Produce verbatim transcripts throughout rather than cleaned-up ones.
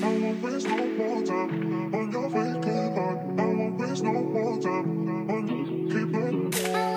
won't waste no more time on your fake heart. I won't waste no more time on you. Keep it.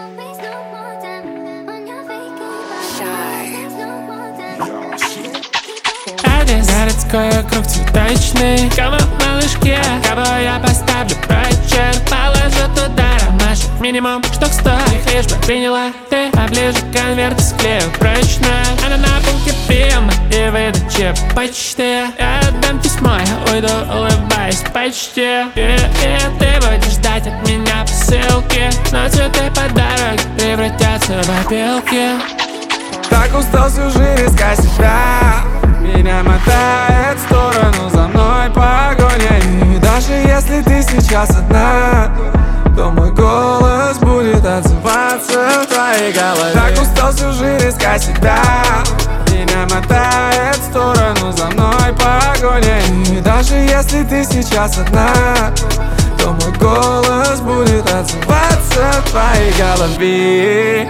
Адрес городской округ цветочный, кому в малышке, кого я поставлю прочер. Положу туда ромашек минимум штук сто, их лишь бы приняла ты, а ближе конверт склею прочно. Она на полке приема и выдачи почты. Я отдам письмо, я уйду, улыбаясь почти. И, и ты будешь ждать от меня посылки, но цветы по дороге превратятся в опилки. Так устал всю жизнь искать себя, меня мотает в сторону, за мной погоня. И даже если ты сейчас одна, то мой голос будет отзываться в твоей голове. Так устал всю жизнь искать себя, меня мотает в сторону, за мной погоня. И даже если ты сейчас одна, то мой голос будет отзываться в твоей голове.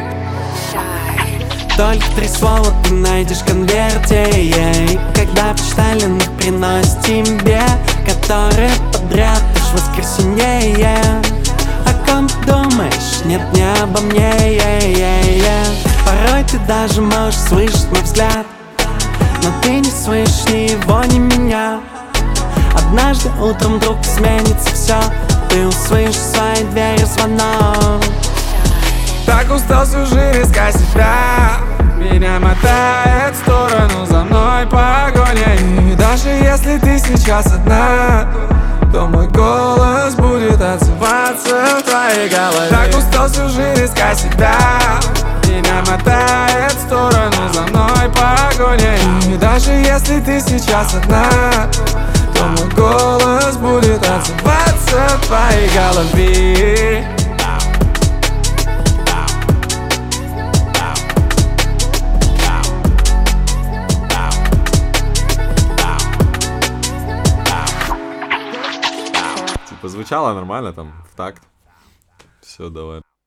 Только три слова ты найдешь в конверте, yeah. Когда почтальон их приносит тебе, которые подряд аж в воскресенье, yeah. О ком ты думаешь? Нет, не обо мне, yeah, yeah, yeah. Порой ты даже можешь слышать мой взгляд, но ты не слышишь ни его, ни меня. Однажды утром вдруг сменится все, ты услышишь в своей двери звонок. Так устал всю жизнь искать себя, меня мотает в сторону, за мной погоня. И даже если ты сейчас одна, то мой голос будет отзываться в твоей голове. Так устал всю жизнь искать себя, меня мотает в сторону, за мной погоня. И даже если ты сейчас одна, то мой голос будет отзываться в твоей голове. Звучало нормально там, в такт. Все, давай.